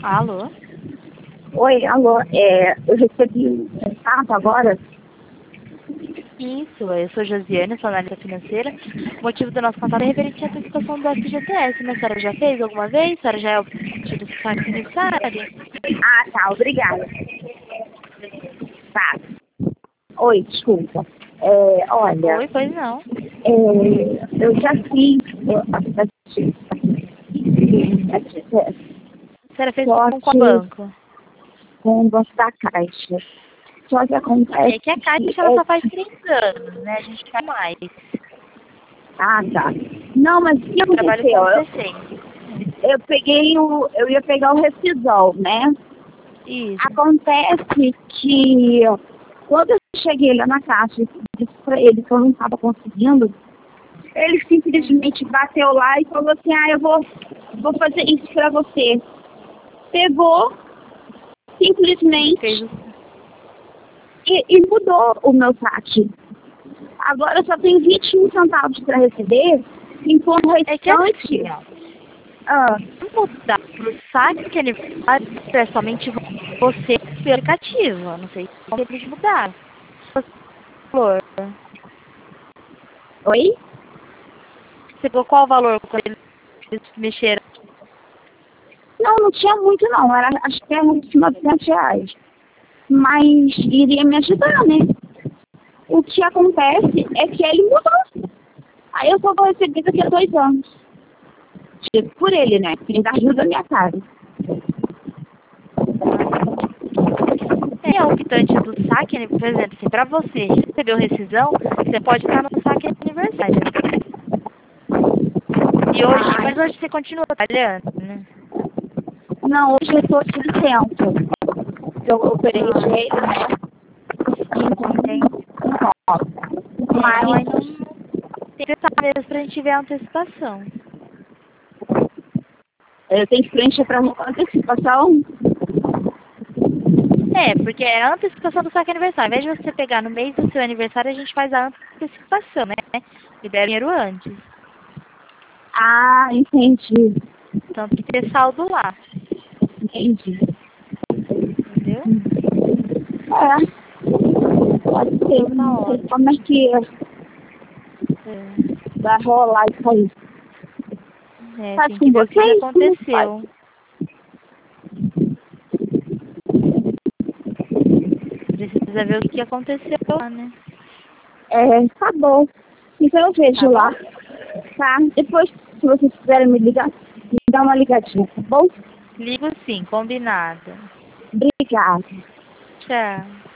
Alô? Oi, alô, eu recebi um contato agora. Isso, eu sou Josiane, sou analista financeira. O motivo do nosso contato é referente à antecipação do FGTS, né? A senhora já fez alguma vez? A senhora já é o do saque aniversário? Ah, tá, obrigada. Tá. Oi, desculpa. Olha, Oi, pois não. eu já fiz A senhora fez só com qual que banco? com o banco da Caixa. Só que É acontece que a Caixa que ela só faz 3 anos, né? A gente faz mais. Ah, tá. Não, mas o que Eu trabalho aconteceu? com 60. Eu ia pegar o Rescisol, né? Isso. Acontece que quando eu cheguei lá na caixa e disse pra ele que eu não estava conseguindo, ele simplesmente bateu lá e falou assim, vou fazer isso pra você. Pegou, Fez simplesmente, o... e mudou o meu saque. Agora eu só tenho 21 centavos para receber, enquanto o É que assim, restante... ó. Ah, Mudar pro saque aniversário é somente você pelo aplicativo. Eu não sei como eles mudaram. Valor. oi? Você pegou qual valor quando eles mexeram? Não tinha muito não, acho que era uns R$ 900. Mas iria me ajudar, né? O que acontece é que ele mudou. Aí eu só vou receber daqui a 2 anos. Tipo, por ele, né? Porque ele ajuda a minha casa. Ah, entendi. É o quitante do saque, por exemplo, assim, pra você receber o rescisão, você pode estar no saque aniversário. E hoje, Ai, mas hoje você continua trabalhando, né? não, hoje eu tô de licença. Eu operei o Ah, joelho, né? entendi. Então, É, então aí mas não tem que estar mesmo pra gente ver a antecipação. eu tenho que preencher para antecipação. É, porque é a antecipação do saque aniversário. Ao invés de você pegar no mês do seu aniversário, a gente faz a antecipação, né? Libera o dinheiro antes. Ah, entendi. Então tem que ter saldo lá, Entendi. entendeu? Pode ser. Então tá Não sei ótimo. como é que É, vai rolar isso aí. Faz tem que com ver o que vocês? Como faz? aconteceu. Precisa ver o que aconteceu lá, né? Tá bom. Então eu vejo Tá bom? lá. Tá? Depois, se vocês quiserem me ligar, me dá uma ligadinha, tá bom? Ligo sim, combinado. Obrigada. Tchau.